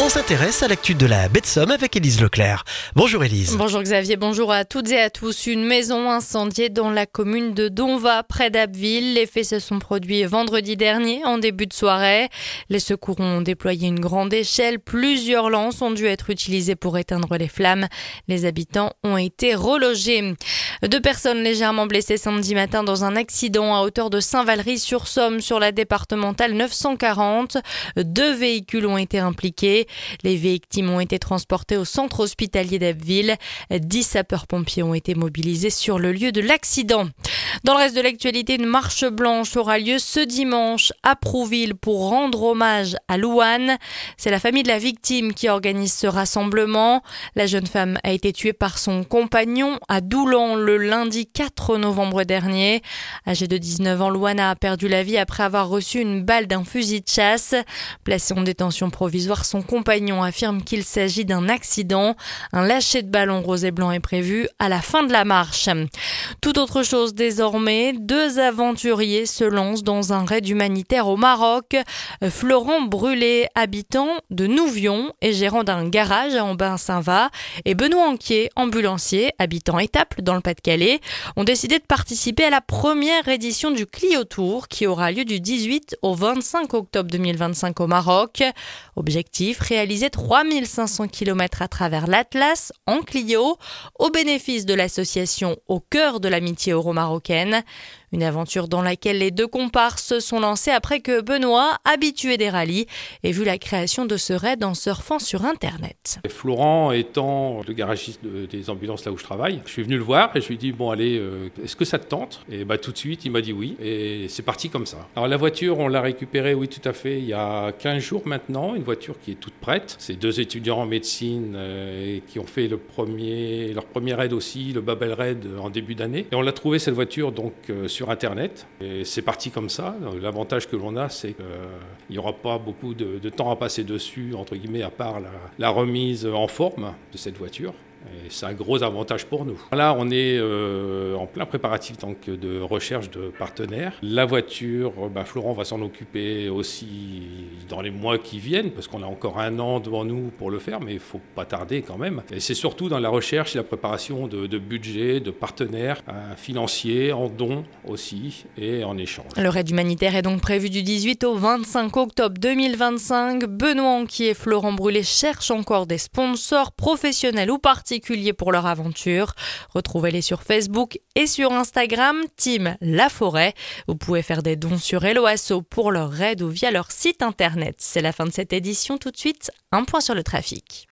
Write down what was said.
On s'intéresse à l'actu de la baie de Somme avec Élise Leclerc. Bonjour Élise. Bonjour Xavier, bonjour à toutes et à tous. Une maison incendiée dans la commune de Donva, près d'Abbeville. Les faits se sont produits vendredi dernier, en début de soirée. Les secours ont déployé une grande échelle. Plusieurs lances ont dû être utilisées pour éteindre les flammes. Les habitants ont été relogés. 2 personnes légèrement blessées samedi matin dans un accident à hauteur de Saint-Valery-sur-Somme sur la départementale 940. 2 véhicules ont été impliqués. Les victimes ont été transportées au centre hospitalier d'Abbeville. 10 sapeurs-pompiers ont été mobilisés sur le lieu de l'accident. Dans le reste de l'actualité, une marche blanche aura lieu ce dimanche à Prouville pour rendre hommage à Louane. C'est la famille de la victime qui organise ce rassemblement. La jeune femme a été tuée par son compagnon à Doulan le lundi 4 novembre dernier. Âgée de 19 ans, Louane a perdu la vie après avoir reçu une balle d'un fusil de chasse. Placé en détention provisoire, son compagnon affirme qu'il s'agit d'un accident. Un lâcher de ballon rose et blanc est prévu à la fin de la marche. Tout autre chose désormais, 2 aventuriers se lancent dans un raid humanitaire au Maroc. Florent Brûlé, habitant de Nouvion et gérant d'un garage à Ambin-Saint-Va, et Benoît Anquier, ambulancier, habitant Étaples dans le Pas-de-Calais, ont décidé de participer à la première édition du Clio Tour qui aura lieu du 18 au 25 octobre 2025 au Maroc. Objectif, réaliser 3500 km à travers l'Atlas en Clio au bénéfice de l'association Au cœur de l'amitié euro-marocaine. Une aventure dans laquelle les 2 comparses se sont lancés après que Benoît, habitué des rallyes, ait vu la création de ce raid en surfant sur Internet. Florent étant le garagiste des ambulances là où je travaille, je suis venu le voir et je lui ai dit bon allez, est-ce que ça te tente? Et tout de suite il m'a dit oui et c'est parti comme ça. Alors la voiture on l'a récupérée, oui tout à fait, il y a 15 jours maintenant, une voiture qui est toute prête. C'est 2 étudiants en médecine qui ont fait leur premier raid aussi, le Babel Raid en début d'année. Et on l'a trouvée cette voiture donc sur Internet et c'est parti comme ça. Donc, l'avantage que l'on a, c'est qu'il n'y aura pas beaucoup de temps à passer dessus, entre guillemets, à part la remise en forme de cette voiture. Et c'est un gros avantage pour nous. Là, on est en plein préparatif donc, de recherche de partenaires. La voiture, Florent va s'en occuper aussi dans les mois qui viennent, parce qu'on a encore 1 an devant nous pour le faire, mais il ne faut pas tarder quand même. Et c'est surtout dans la recherche et la préparation de budget, de partenaires financiers, en dons aussi, et en échange. Le raid humanitaire est donc prévu du 18 au 25 octobre 2025. Benoît Anquier et Florent Brûlé cherchent encore des sponsors professionnels ou particuliers pour leur aventure. Retrouvez-les sur Facebook et sur Instagram, Team La Forêt. Vous pouvez faire des dons sur Hello Asso pour leur raid ou via leur site internet. C'est la fin de cette édition. Tout de suite, un point sur le trafic.